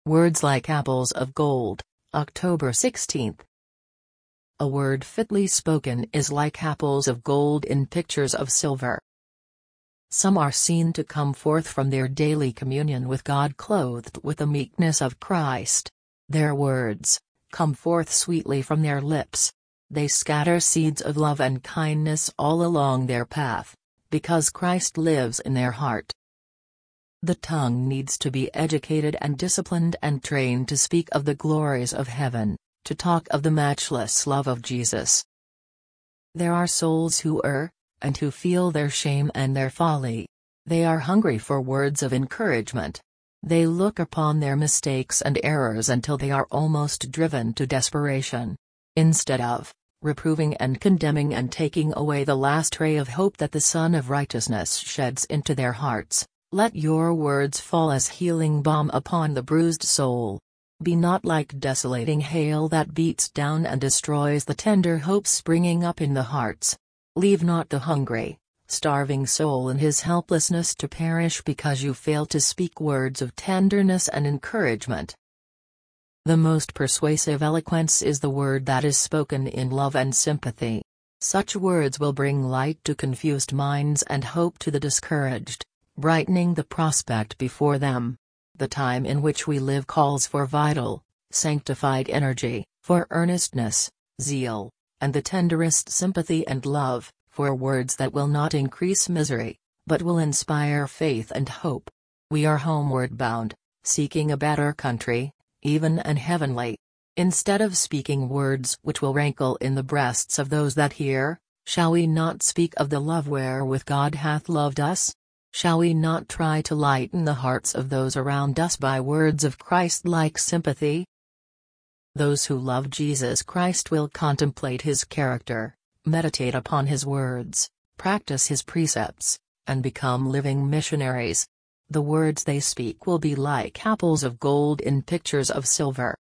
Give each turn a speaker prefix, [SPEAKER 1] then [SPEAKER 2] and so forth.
[SPEAKER 1] Words like apples of gold, October 16. A word fitly spoken is like apples of gold in pictures of silver. Some are seen to come forth from their daily communion with God clothed with the meekness of Christ. Their words come forth sweetly from their lips. They scatter seeds of love and kindness all along their path, because Christ lives in their heart. The tongue needs to be educated and disciplined and trained to speak of the glories of heaven, to talk of the matchless love of Jesus. There are souls who err, and who feel their shame and their folly. They are hungry for words of encouragement. They look upon their mistakes and errors until they are almost driven to desperation. Instead of reproving and condemning and taking away the last ray of hope that the Son of Righteousness sheds into their hearts, let your words fall as healing balm upon the bruised soul. Be not like desolating hail that beats down and destroys the tender hope springing up in the hearts. Leave not the hungry, starving soul in his helplessness to perish because you fail to speak words of tenderness and encouragement. The most persuasive eloquence is the word that is spoken in love and sympathy. Such words will bring light to confused minds and hope to the discouraged, brightening the prospect before them. The time in which we live calls for vital, sanctified energy, for earnestness, zeal, and the tenderest sympathy and love, for words that will not increase misery, but will inspire faith and hope. We are homeward bound, seeking a better country, even and heavenly. Instead of speaking words which will rankle in the breasts of those that hear, shall we not speak of the love wherewith God hath loved us? Shall we not try to lighten the hearts of those around us by words of Christ-like sympathy? Those who love Jesus Christ will contemplate his character, meditate upon his words, practice his precepts, and become living missionaries. The words they speak will be like apples of gold in pictures of silver.